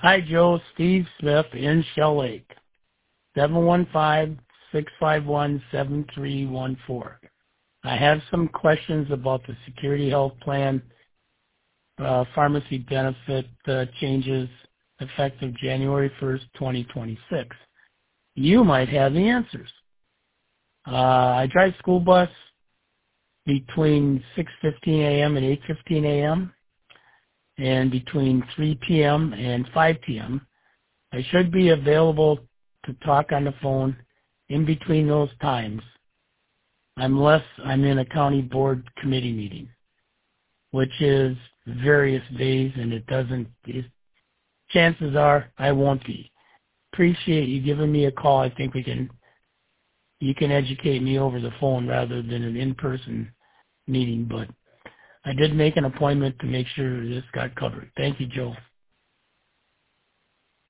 Hi, Joe. Steve Smith in Shell Lake. 715-651-7314. I have some questions about the Security Health Plan pharmacy benefit changes effective January 1st, 2026. You might have the answers. I drive school bus between 6:15 a.m. and 8:15 a.m. and between 3 p.m. and 5 p.m. I should be available to talk on the phone in between those times unless I'm in a county board committee meeting, which is various days, and chances are I won't be. Appreciate you giving me a call. I think you can educate me over the phone rather than an in-person meeting, but I did make an appointment to make sure this got covered. Thank you, Joe.